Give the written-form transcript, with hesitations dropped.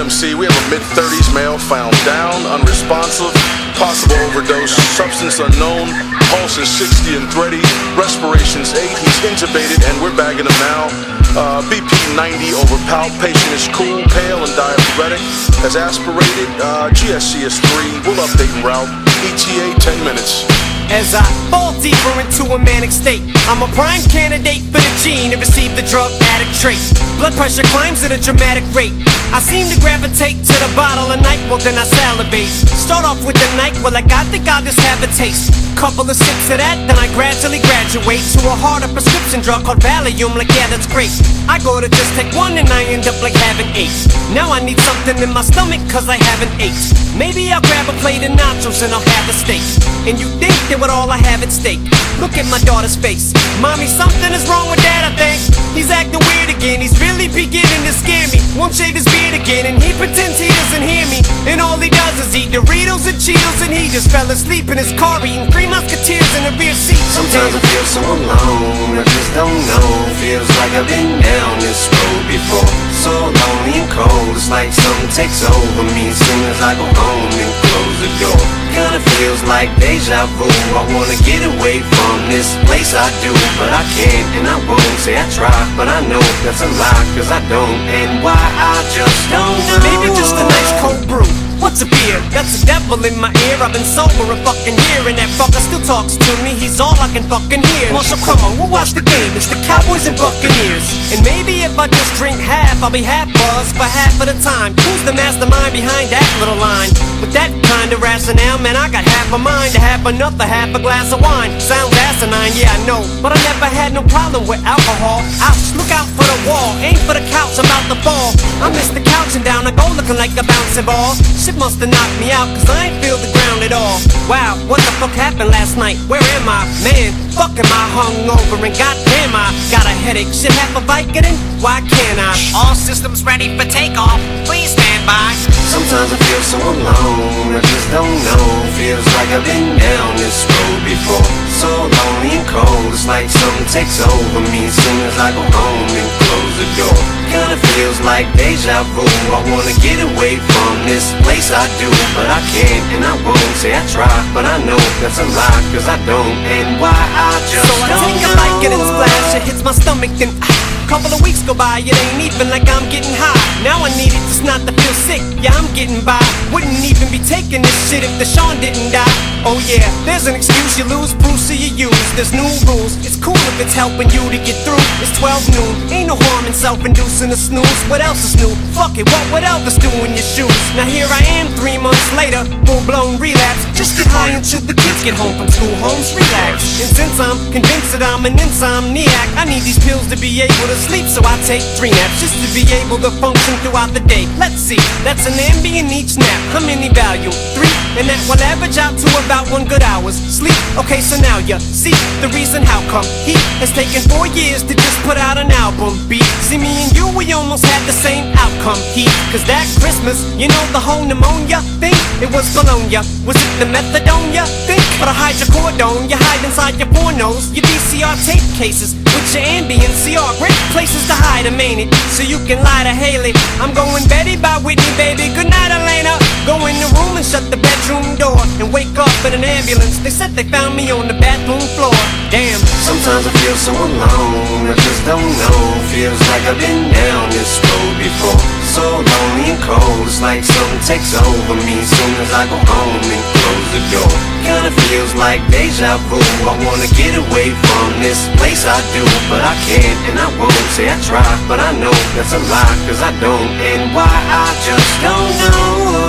EMC, we have a mid-30s male found down, unresponsive, possible overdose, substance unknown, pulse is 60 and thready, respiration's 8, he's intubated and we're bagging him now. BP 90 over palp, patient is cool, pale and diaphoretic, has aspirated, GSC is 3, we'll update en route, ETA 10 minutes. As I fall deeper into a manic state, I'm a prime candidate for the gene to receive the drug addict trait. Blood pressure climbs at a dramatic rate. I seem to gravitate to the bottle of NyQuil, then I salivate. Start off with the NyQuil, like I think I'll just have a taste. Couple of sips of that, then I gradually graduate to a harder prescription drug called Valium, like yeah, that's great. I go to just take one and I end up like having 8. Now I need something in my stomach cause I haven't ate. Maybe I'll grab a plate of nachos and I'll have a steak. And you think that with all I have at stake, look at my daughter's face. Mommy, something is wrong with Dad, I think. He's acting weird again, he's really beginning to scare me. Won't shave his beard again and he pretends he doesn't hear me. And all he does is eat Doritos and Cheetos, and he just fell asleep in his car eating 3 Musketeers in a rear seat. Sometimes I feel so alone, I just don't know. Feels like I've been down this road before. So lonely and cold, it's like something takes over me as soon as I go home and close the door. Kinda feels like deja vu, I wanna get away from this place I do, but I can't and I won't. Say I try, but I know that's a lie, cause I don't. And why I just don't know. Maybe just a nice cold brew. What's a beer? That's a devil in my ear. I've been sober a fucking year and that fucker still talks to me. He's all I can fucking hear. Marshall, come on, we'll watch the game. It's the Cowboys and Buccaneers. And maybe if I just drink half, I'll be half buzzed for half of the time. Who's the mastermind behind that little line? With that kind of rationale, man, I got half a mind to have another half a glass of wine. Sounds asinine, yeah, I know, but I never had no problem with alcohol. Ouch, look out for the wall, aim for the couch, I'm about to fall. I miss the couch and down, I go looking like a bouncing ball. Shit must've knocked me out, cause I ain't feel the ground at all. Wow, what the fuck happened last night? Where am I? Man, fuck am I hungover and goddamn I got a headache. Should have a Vicodin? Why can't I? All systems ready for takeoff, please stand by. Sometimes I feel so alone, I just don't know. Feels like I've been down this road before. So lonely and cold, it's like something takes over me as soon as I go home and close the door. Kinda feels like deja vu, I wanna get away from this place I do, but I can't and I won't. Say I try, but I know that's a lie, cause I don't. And why I just so I take a Vicodin splash, it hits my stomach, then couple of weeks go by, it ain't even like I'm getting high. Now I need it just not to feel sick, yeah I'm getting by. Wouldn't even be taking this shit if the Sean didn't die. Oh yeah, there's an excuse, you lose, Bruce, so you use. There's new rules, it's cool if it's helping you to get through. It's 12 noon, ain't no harm in self-inducing a snooze. What else is new? Fuck it, what would Elvis do in your shoes? Now here I am 3 months later, full-blown relapse. Just get high until the kids get home from school, homes relax. And since I'm convinced that I'm an insomniac, I need these pills to be able to sleep, so I take 3 naps just to be able to function throughout the day. Let's see, that's an Ambien each nap. How many value? 3, and that will average out to about 1 good hour's sleep. Okay, so now you see the reason how come he has taken 4 years to just put out an album. Beat, see me and you, we almost had the same outcome. Cause that Christmas, you know the whole pneumonia thing, it was Bologna. Was it the methadone you think? Or the hydrocodone you hide inside your pornos, your VCR tape cases with your Ambien CR. Great places to hide them, ain't it? So you can lie to Haley. I'm going Betty by Whitney, baby. Good night, Elena. Go in the room and shut the bedroom door and wake up in an ambulance. They said they found me on the bathroom floor. Damn. Sometimes I feel so alone, I just don't know. Feels like I've been down this road before. So lonely and cold, it's like something takes over me as soon as I go home and close the door. Kinda feels like deja vu, I wanna get away from this place I do, but I can't and I won't. Say I try, but I know that's a lie, cause I don't. And why I just don't know.